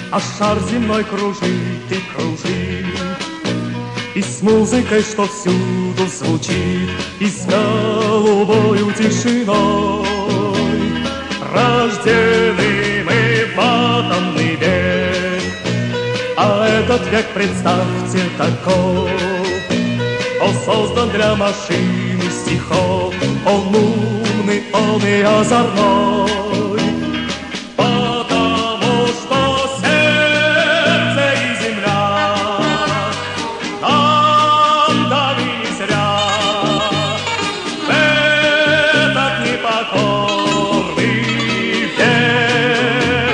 А шар земной кружит и кружит, и с музыкой, что всюду звучит, и с голубою тишиной. Рождены мы в атомный век, а этот век, представьте, таков. Он создан для машин и стихов, он умный, он и озорной. Потому что сердце и земля нам дали не зря в этот непокорный век.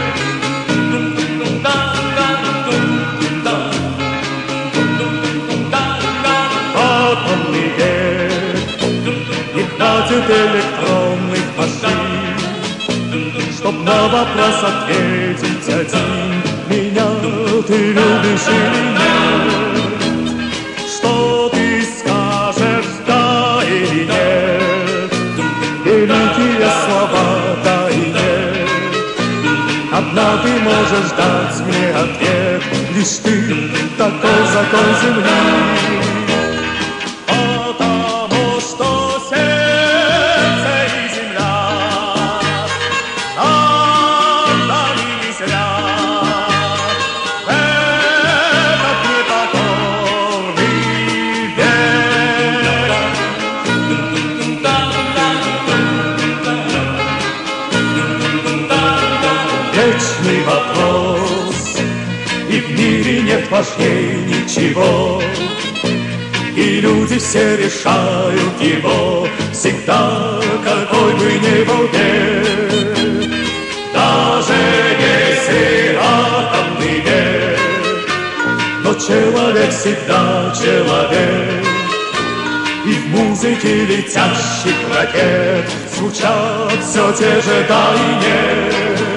Атомный век не хватит электронных машин, чтоб на вопрос ответить один: меня ты любишь или нет? Что ты скажешь, да или нет? Великие слова, да и нет. Одна ты можешь дать мне ответ, лишь ты, такой закон земли. Потому что сердце и земля нам дали не зря этот непокорный век. Вечный вопрос, и в мире нет важней ничего, и люди все решают его всегда, какой бы ни был век. Даже если атомный век, но человек всегда человек. И в музыке летящих ракет звучат все те же да и нет.